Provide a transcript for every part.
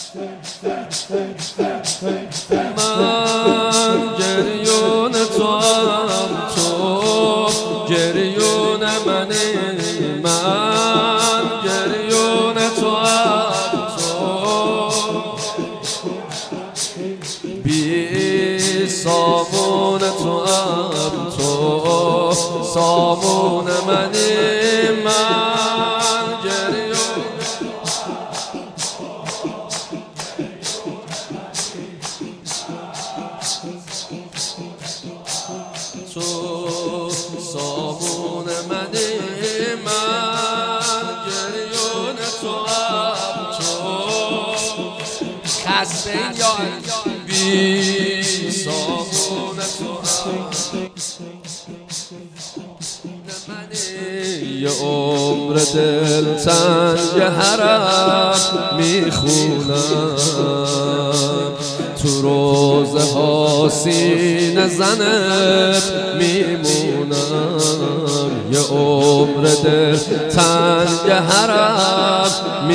من گریون توام، تو گریون منی. من گریون توام، تو بی سامون توام، تو سامون منی. من گریون تو سامون منی. من گریون توام، تو خسته یا بی سامون توام منی. یه عمر دلتنگ حرم میخونم، تو روزه ها سینه زنت میمونم. یه عمر دلتنگ حرم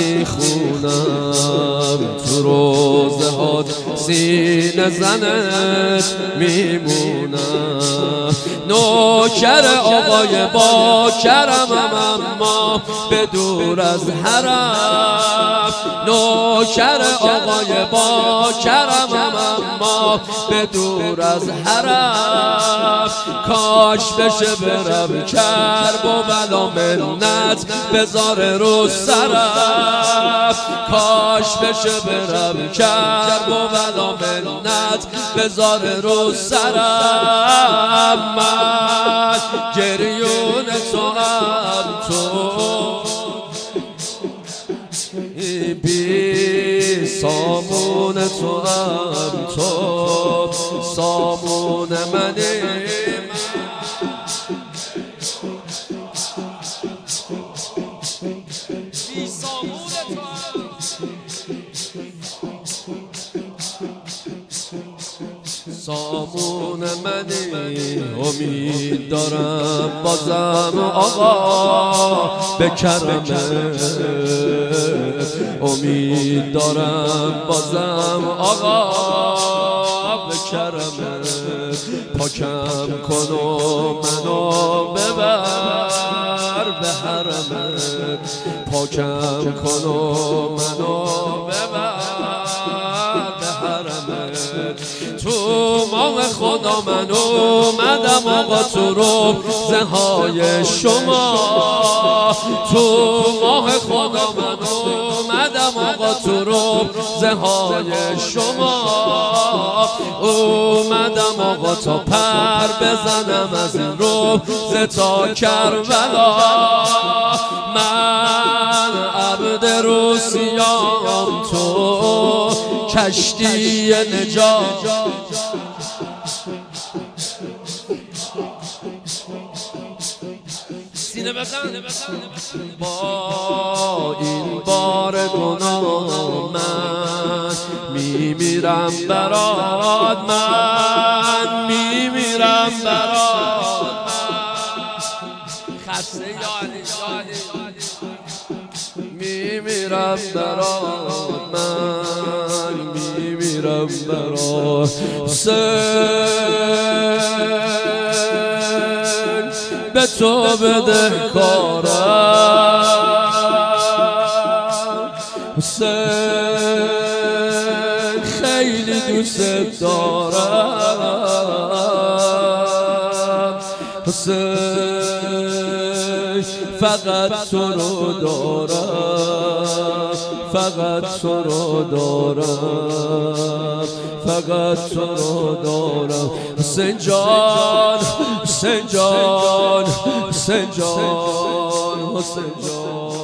میخونم، تو روزه ها سینه زنت میمونم. نوکر آقای با کرمم اما به دور از حرم. نوکر آقای با کرمم اما به دور از حرم. کاش بشه برم کرب و بلا منت بذاره رو سرم. کاش بشه برم کرب و بلا منت بذاره رو سرم. من گریون توام، تو بی سامون توام، تو سامون منی. بی سامون توام، سامون منی. امید دارم بازم آقا به کرمت، امید دارم بازم آقا به کرمت. پاکم کن و منو ببر به حرمت. پاکم کن و منو ببر به حرمت. تو ماه خدا من اومدم آقا تو روزه های شما. تو ماه خدا من اومدم آقا تو روزه های شما. اومدم آقا تا پر بزنم از این روزه تا کربلا. من عبد روسیام، تو کشتی نجات. سینه بزن با این بار گناه من میمیرم برات. من میمیرم برات. خسته یالی میمیرم برات. من میمیرم برات. حسین به تو بدهکارم. حسین خیلی دوست دارم. حسین فقط تو رو دارم، فقط تو رو دارم، فقط تو رو دارم. حسین جان، حسین جان، حسین جان، حسین جان.